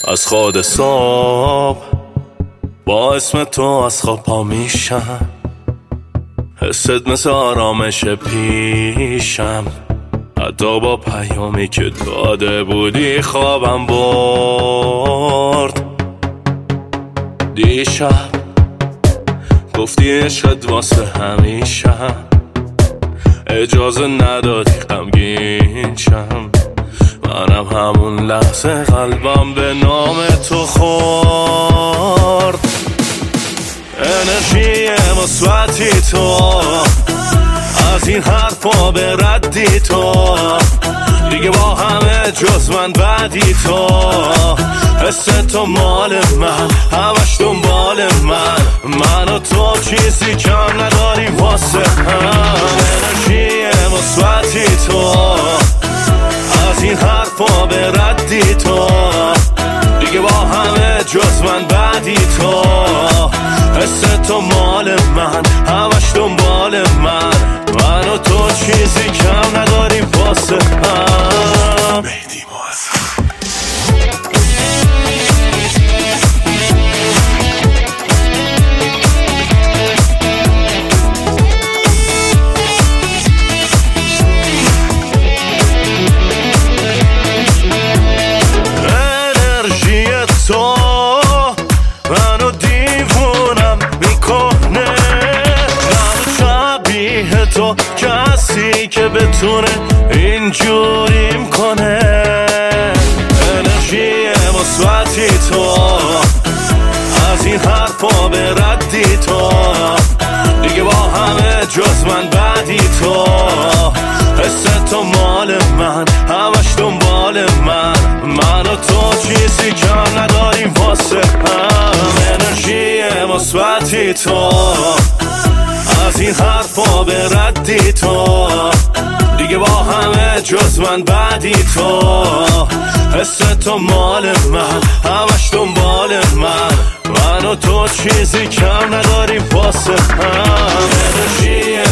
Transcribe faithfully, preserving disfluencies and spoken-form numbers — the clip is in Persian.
از خود صبح با اسم تو از خواب پا میشم، حست مثل آرامش پیشم، حتی با پیامی که داده بودی خوابم برد. دیشب گفتی عشقت واسه همیشه، اجازه ندادی غمگین شم، منم همون لحظه قلبم به نام تو خورد. انرژی مثبتی تو، از این حرفا به ردی تو، دیگه با همه جز من بعدی تو، حس تو مال من، همش دنبال من، من و تو چیزی کم نداریم واسه هم. انرژی مثبتی تو، از این حرفا به ردی تو، دیگه با همه جز من بعدی تو، حس تو مال من، همش دنبال من، من و تو چیزی کم نداریم واسه هم. مهدی معظم. تو کسی که بتونه اینجوریم کنه، انرژی مثبتی تو، از این حرفا به ردی تو، دیگه با همه جز من بعدی تو، حس تو مال من، همش دنبال من، من و تو چیزی کم نداریم واسه هم. انرژی مثبتی تو، از این حرفا به ردی تو، دیگه با همه جز من بعدی تو، حس تو مال من، همش دنبال من، من و تو چیزی کم نداریم واسه هم. انرژی